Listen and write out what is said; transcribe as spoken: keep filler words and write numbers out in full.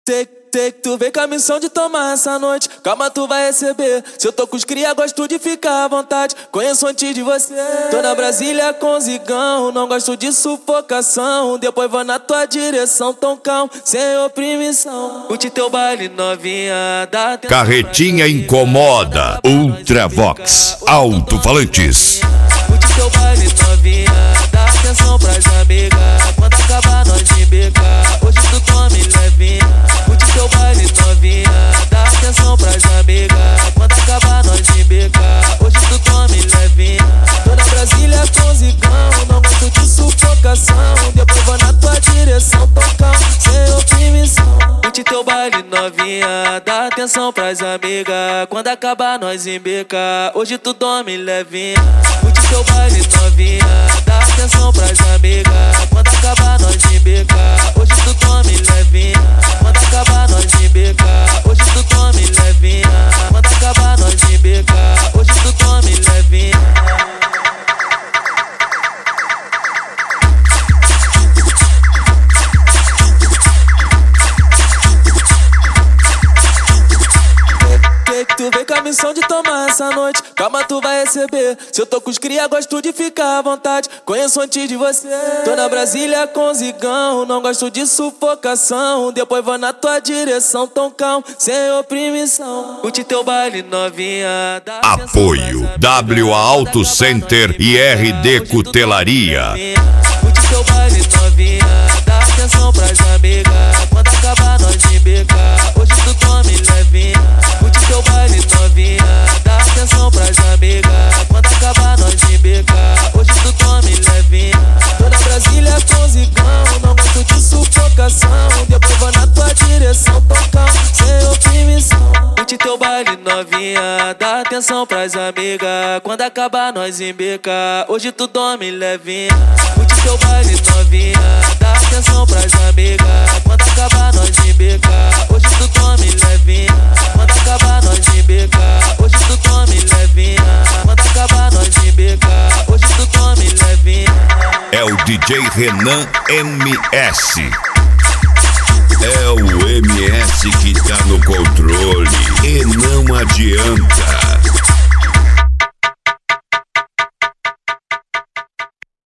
Sei, sei que tu vem com a missão de tomar essa noite. Calma, tu vai receber. Se eu tô com os cria, gosto de ficar à vontade. Conheço antes de você. Tô na Brasília com zigão, não gosto de sufocação. Depois vou na tua direção, tão calmo, sem oprimição. Curte teu baile novinha, dá atenção. Carretinha incomoda. Ultravox Alto-falantes. Curte teu baile novinha, dá atenção pras amigas. Quando acabar nós de beca, hoje tu tome levinha. Curte teu baile novinha, dá atenção pras amigas. Quando acabar nós de beca, hoje tu tome levinha. Tô na Brasília com zigão, não gosto de sufocação. Depois vou na tua direção, tão calmo, sem oprimição. Curte teu baile novinha, dá atenção pras amigas. Quando acabar nós em beca, hoje tu dorme levinha. Curte teu baile novinha, dá atenção pras amigas. Quando acabar nós em beca, hoje tu dorme levinha. Quando acabar nós em beca, hoje tu dorme levinha. Quando acabar nós em beca, hoje tu dorme levinha. Tu vem com a missão de tomar essa noite. Calma, tu vai receber. Se eu tô com os cria, gosto de ficar à vontade. Conheço antes de você. Tô na Brasília com zigão, não gosto de sufocação. Depois vou na tua direção, tão calmo, sem oprimição. Curte teu baile novinha. Apoio W A Auto Center e R D Cutelaria. Curte teu baile novinha, dá atenção pras amigas. Quando acabar nós de beca, hoje tu tome levinha. Curte teu baile novinha, dá atenção pras amigas. Quando acabar nós de beca, hoje tu tome levinha. Tô na Brasília com zigão, não gosto de sufocação. Depois vou na tua direção, tão calmo, sem oprimição. Curte teu baile novinha, dá atenção pras amigas. Quando acabar nós em beca, hoje tu dorme levinha. Curte teu baile novinha, dá atenção pras amigas. Quando acabar nós em beca, hoje tu dorme levinha. Quando acabar nós em beca, hoje tu dorme levinha. Quando acabar nós em beca, hoje tu dorme levinha. É o D J Renan M S. É o M S que tá no controle e não adianta.